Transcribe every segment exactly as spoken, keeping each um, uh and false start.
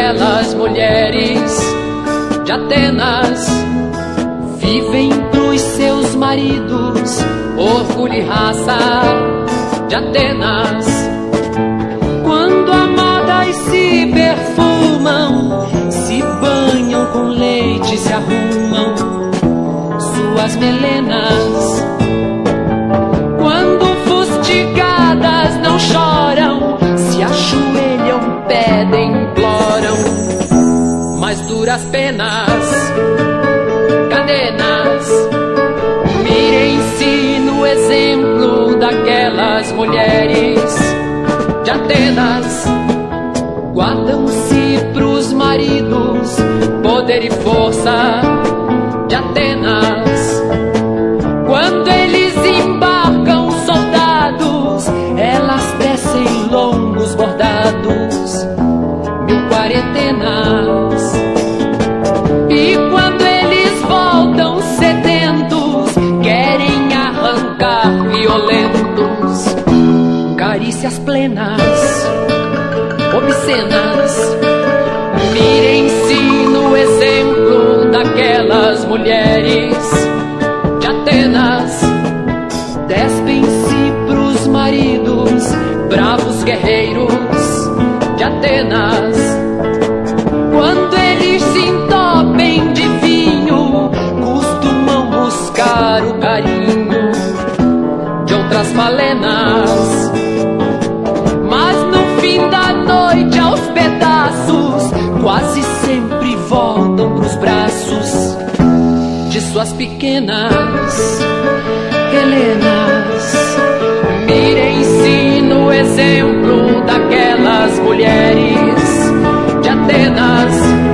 daquelas mulheres de Atenas. Vivem pros seus maridos, orgulho e raça de Atenas. Quando amadas se perfumam, se banham com leite, se arrumam suas melenas. Quando fustigadas não choram, se ajoelham, pedem, imploram mais duras penas, cadenas. Mirem-se no exemplo daquelas mulheres de Atenas. Guardam-se pros maridos poder e força de Atenas. Quando eles embarcam soldados, elas tecem longos bordados, mil quarentenas. E quando eles voltam sedentos, querem arrancar violentos carícias plenas, obscenas. Mirem-se no exemplo daquelas mulheres de Atenas. Despem-se pros maridos, bravos guerreiros de Atenas. Quando eles se entopem de vinho, costumam buscar o carinho de outras falenas. Mas no fim da noite, aos pedaços, quase sempre voltam pros braços de suas pequenas Helenas. Mirem-se no exemplo daquelas mulheres de Atenas.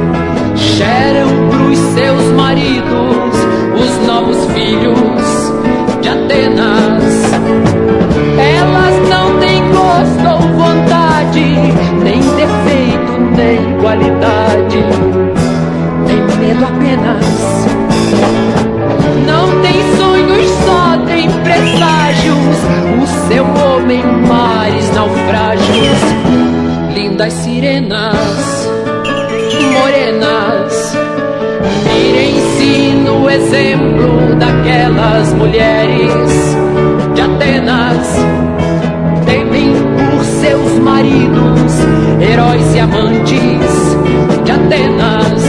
Geram pros seus maridos os novos filhos de Atenas. Elas não têm gosto ou vontade, nem defeito, nem qualidade, tem medo apenas. Não tem sonhos, só tem presságios. O seu homem, mares, naufrágios, lindas sirenas, morenas. Mirem-se no exemplo daquelas mulheres de Atenas. Temem por seus maridos, heróis e amantes de Atenas.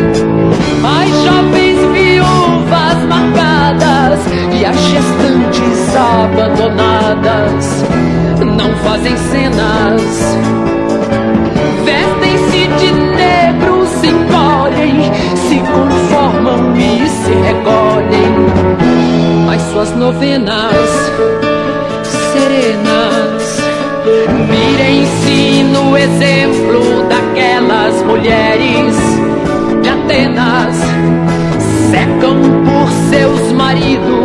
As jovens viúvas marcadas e as gestantes abandonadas não fazem cenas. Vestem-se de negro, se encolhem, se conformam e se recolhem às suas novenas serenas. Mirem-se no exemplo daquelas mulheres de Atenas. Secam por seus maridos